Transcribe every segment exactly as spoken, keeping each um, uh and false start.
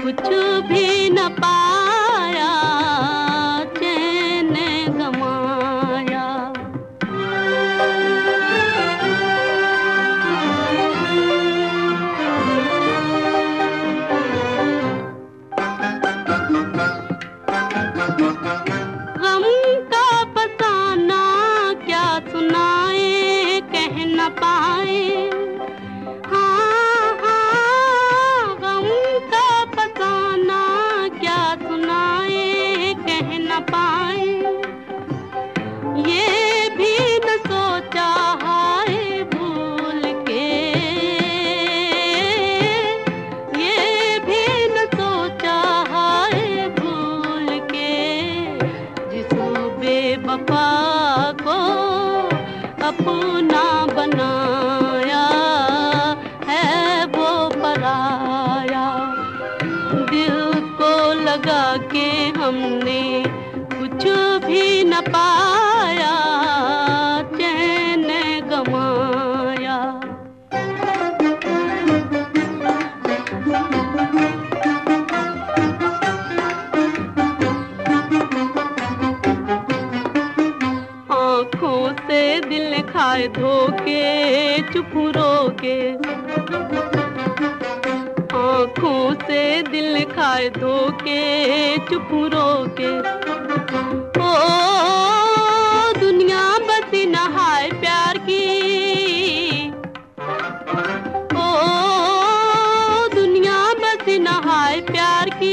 कुछ भी न पाया, चैन गमाया। गम का फसाना क्या सुनाए, कह न पाए। हाँ हाँ, गम का फसाना क्या सुनाए, कह न पाए। ये भी न सोचा हाय भूल के, ये भी न सोचा हाय भूल के, जिस बेवफा को अपना बनाया है वो पराया। दिल को लगा के हमने कुछ भी न पाया, चैन गमाया। आँखों से दिल खाए धोके, चुप रोके। आँखों से दिल खाए धोके, चुप रोके। ओ दुनिया बसी नहाए प्यार की, ओ दुनिया बसी नहाए प्यार की।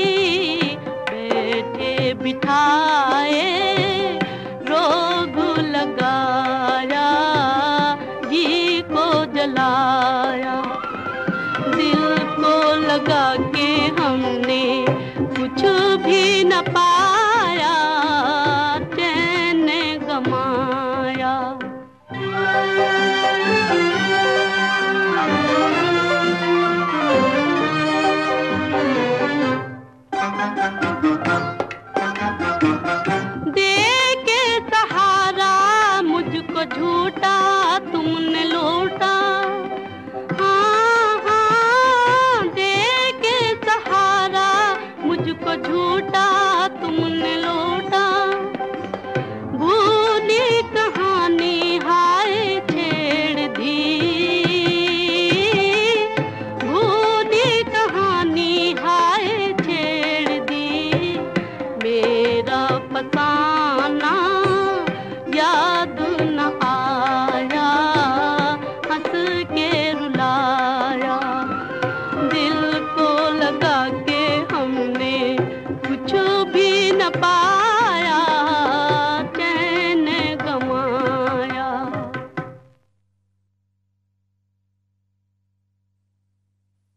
बैठे बिठाए रोग लगाया, जी को जलाया। दिल को लगा के हमने कुछ भी न पाया, चैन गमाया। दे के सहारा मुझको झूठा तुमने लूटा। हाँ हाँ, दे के सहारा मुझको झूठा तुमने लूटा। भूली कहानी हाय छेड़ दी, भूली कहानी हाय छेड़ दी। मेरा फसाना